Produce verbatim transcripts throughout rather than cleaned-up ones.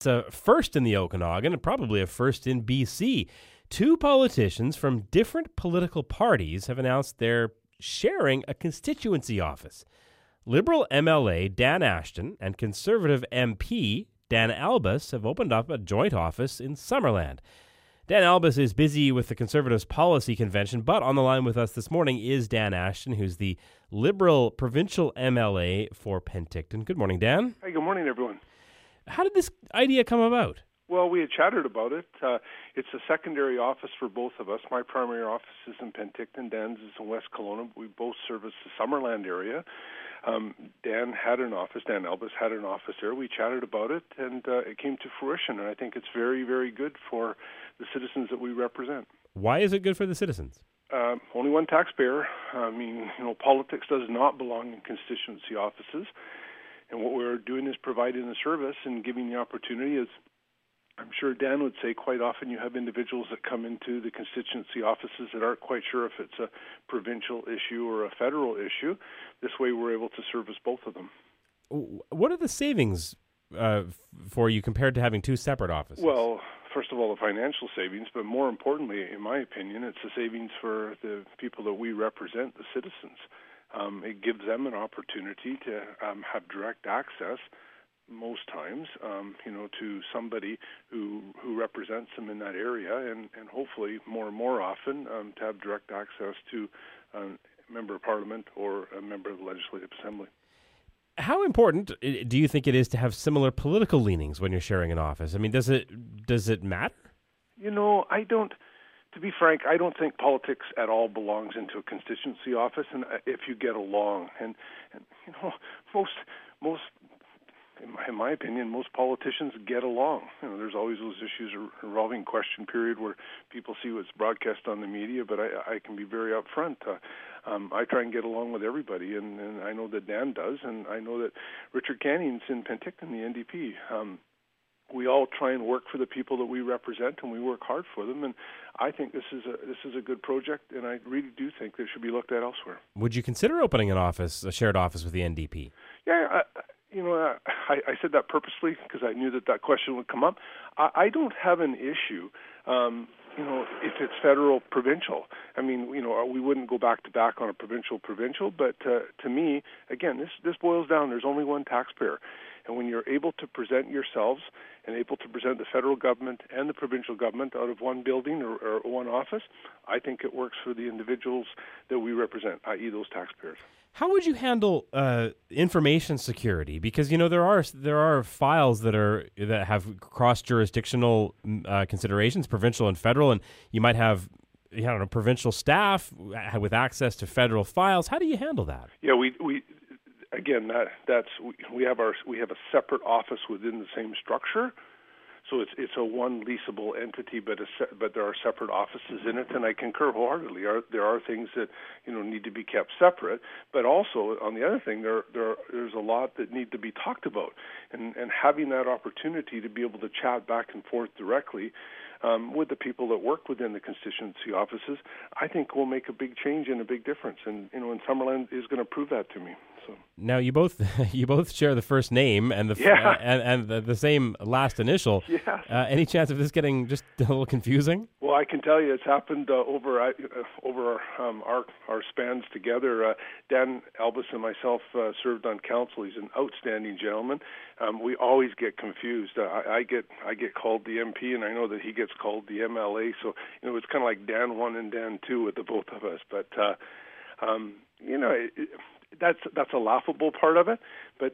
It's a first in the Okanagan and probably a first in B C. Two politicians from different political parties have announced they're sharing a constituency office. Liberal M L A Dan Ashton and Conservative M P Dan Albas have opened up a joint office in Summerland. Dan Albas is busy with the Conservatives' policy convention, but on the line with us this morning is Dan Ashton, who's the Liberal provincial M L A for Penticton. Good morning, Dan. Hey, good morning, everyone. How did this idea come about? Well, we had chatted about it. Uh, it's a secondary office for both of us. My primary office is in Penticton. Dan's is in West Kelowna. We both service the Summerland area. Um, Dan had an office. Dan Albas had an office there. We chatted about it, and uh, it came to fruition. And I think it's very, very good for the citizens that we represent. Why is it good for the citizens? Uh, only one taxpayer. I mean, you know, politics does not belong in constituency offices. And what we're doing is providing a service and giving the opportunity. As I'm sure Dan would say, quite often you have individuals that come into the constituency offices that aren't quite sure if it's a provincial issue or a federal issue. This way we're able to service both of them. What are the savings uh, for you compared to having two separate offices? Well, first of all, the financial savings, but more importantly, in my opinion, it's the savings for the people that we represent, the citizens. Um, it gives them an opportunity to um, have direct access most times, um, you know, to somebody who who represents them in that area, and, and hopefully more and more often um, to have direct access to um, a member of Parliament or a member of the Legislative Assembly. How important do you think it is to have similar political leanings when you're sharing an office? I mean, does it does it matter? You know, I don't. To be frank, I don't think politics at all belongs into a constituency office, and if you get along, and, and you know, most most. In my, in my opinion, most politicians get along. You know, there's always those issues, a revolving question period where people see what's broadcast on the media, but I, I can be very upfront. Uh, um, I try and get along with everybody, and, and I know that Dan does, and I know that Richard Canning's in Penticton, the N D P. Um, we all try and work for the people that we represent, and we work hard for them, and I think this is a this is a good project, and I really do think that it should be looked at elsewhere. Would you consider opening an office, a shared office with the N D P? Yeah, I, You know, I, I said that purposely because I knew that that question would come up. I, I don't have an issue, um, you know, if it's federal, provincial. I mean, you know, we wouldn't go back to back on a provincial, provincial. But uh, to me, again, this this boils down. There's only one taxpayer, and when you're able to present yourselves and able to present the federal government and the provincial government out of one building or, or one office, I think it works for the individuals that we represent, that is, those taxpayers. How would you handle uh, information security? Because you know there are there are files that are that have cross jurisdictional uh, considerations, provincial and federal, and you might have I don't know provincial staff with access to federal files. How do you handle that? Yeah, we we again that that's we, we have our we have a separate office within the same structure. So it's it's a one leasable entity, but a se- but there are separate offices in it, and I concur wholeheartedly. Are, there are things that you know need to be kept separate, but also on the other thing, there there there's a lot that need to be talked about, and and having that opportunity to be able to chat back and forth directly um, with the people that work within the constituency offices, I think will make a big change and a big difference. And you know, and Summerland is going to prove that to me. So. Now you both you both share the first name and the yeah. uh, and, and the, the same last initial. Yeah. Uh, any chance of this getting just a little confusing? Well, I can tell you it's happened uh, over uh, over um, our our spans together. Uh, Dan Albas and myself uh, served on council. He's an outstanding gentleman. Um, we always get confused. Uh, I, I get I get called the M P, and I know that he gets called the M L A. So you know it's kind of like Dan one and Dan two with the both of us. But uh, um, you know. It, it, That's that's a laughable part of it, but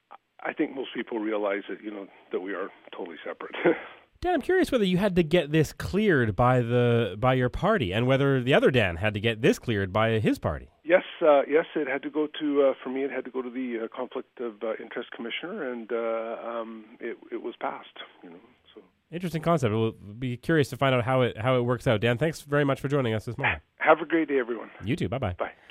I think most people realize that you know that we are totally separate. Dan, I'm curious whether you had to get this cleared by the by your party, and whether the other Dan had to get this cleared by his party. Yes, uh, yes, it had to go to uh, for me. It had to go to the uh, Conflict of uh, Interest Commissioner, and uh, um, it it was passed. You know, so interesting concept. We'll be curious to find out how it how it works out. Dan, thanks very much for joining us this morning. Have a great day, everyone. You too. Bye bye. Bye.